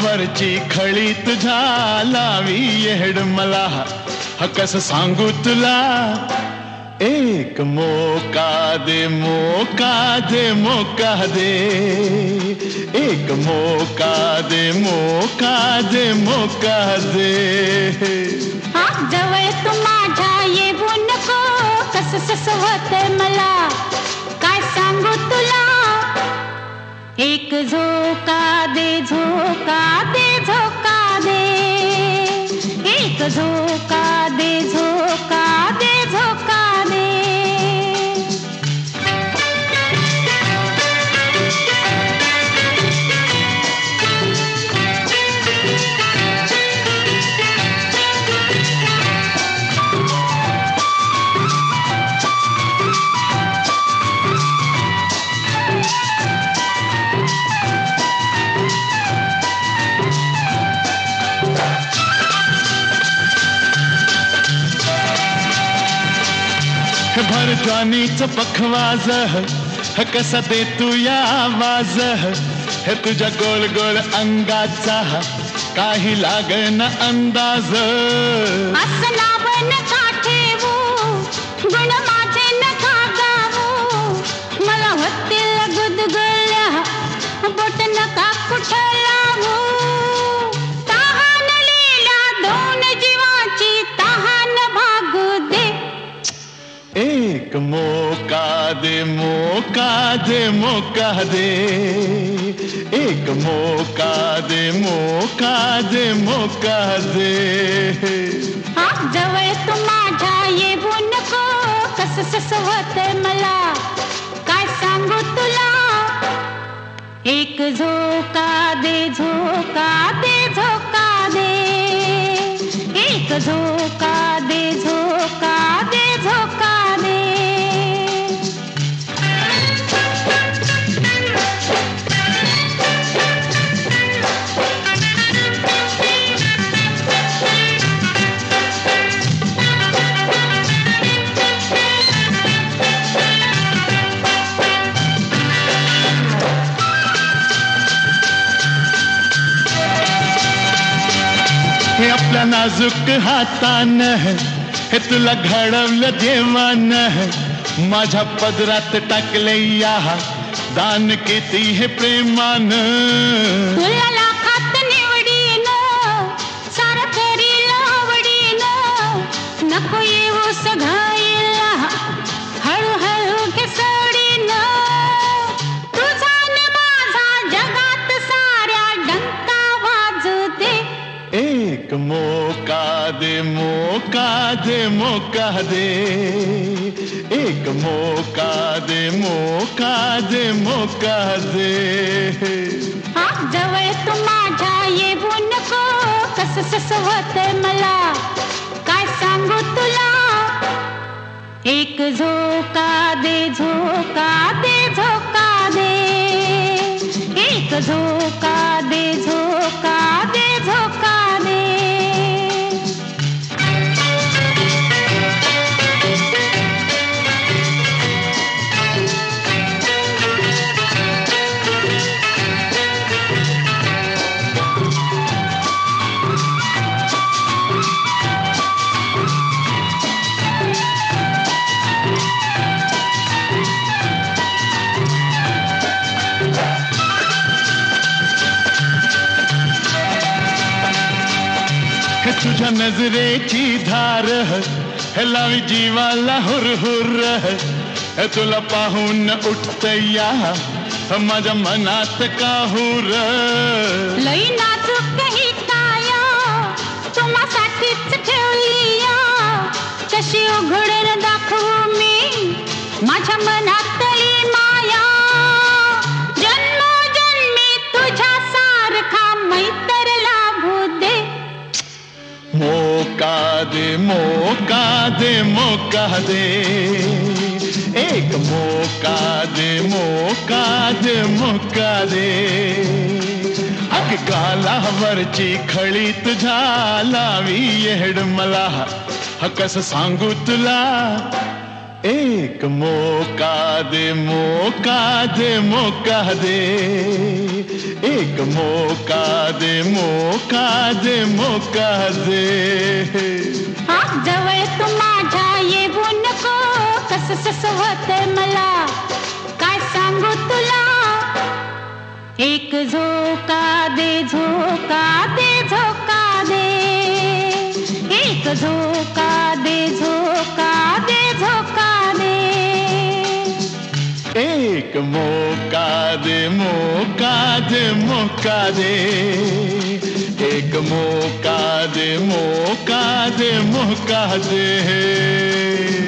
गालावरची खळी तुझ्या लावी येड मला कस सांगू तुला एक मोका दे मोका दे मोका दे एक मोका दे मोका दे मोका दे जवळ तू माझ्या येऊ नको कस ससवत मला काय सांगू तुला एक झोका दे झोका दे झोका दे एक झोका दे झोका दे झोका दे भर ज्वानीच पखवाज कसा दे तू या आवाज हे तुझ्या गोल गोल अंगाचा काही लागन अंदाज असं नाव नका ठेवू गुण माझे नका गावू मला होतील गुदगुल्या बोट नका कुठं लावू तहान लीला दोन जीवाची तहान भागू दे एक मोका दे मोका दे मोका दे एक मोका दे मोका दे मोका दे जवळ तू माझ्या येऊ नको कस ससवत मला काय सांगू तुला एक झोका दे झोका दे झोका दे एक झोका दे झोका दे झोका दे हे आपल्या नाजूक हातान हे तुला घडवलं देवान माझ्या पदरात टाकले या दान किती हे प्रेमान तुला लाखात निवडीन सारं करील आवडीन नको येऊ सघाईला हळूहळू घे सोडीन तुझा न माझा जगात साऱ्या डंका वाजू दे एक मोका दे मोका दे मोका दे एक मोका दे मोका दे मोका दे जवळ तू माझ्या येऊ नको कस ससवत मला काय सांगू तुला एक झोका दे झोका दे झोका दे एक झोका दे झोका दे झोका दे तुझ्या नजरेची धार हे लावी जीवाला हुर हुर तुला पाहून उठत या माझ्या मनात काहूर लई नाजूक ही काया तुम्हासाठीच ठेवली कशी उघडून दाखवू मी माझ्या मनातली माया जन्मोजन्मी तुझ्या सारखा मैत्र लाभू दे मोका दे मोका दे मोका दे एक मोका दे मोका दे मोका दे अग गालावरची खळी तुझ्या लावी येड मला कस सांगू तुला एक मौका दे मौका दे मौका दे, एक मौका दे मौका दे मौका दे. जवळ तू माझ्या येऊ नको, कसं होतंय मला काय सांगू तुला. एक झोका दे झोका दे झोका दे, एक झोका दे झोका दे झोका दे. एक मौका दे मौका दे मौका दे, एक मौका दे मौका दे मौका दे.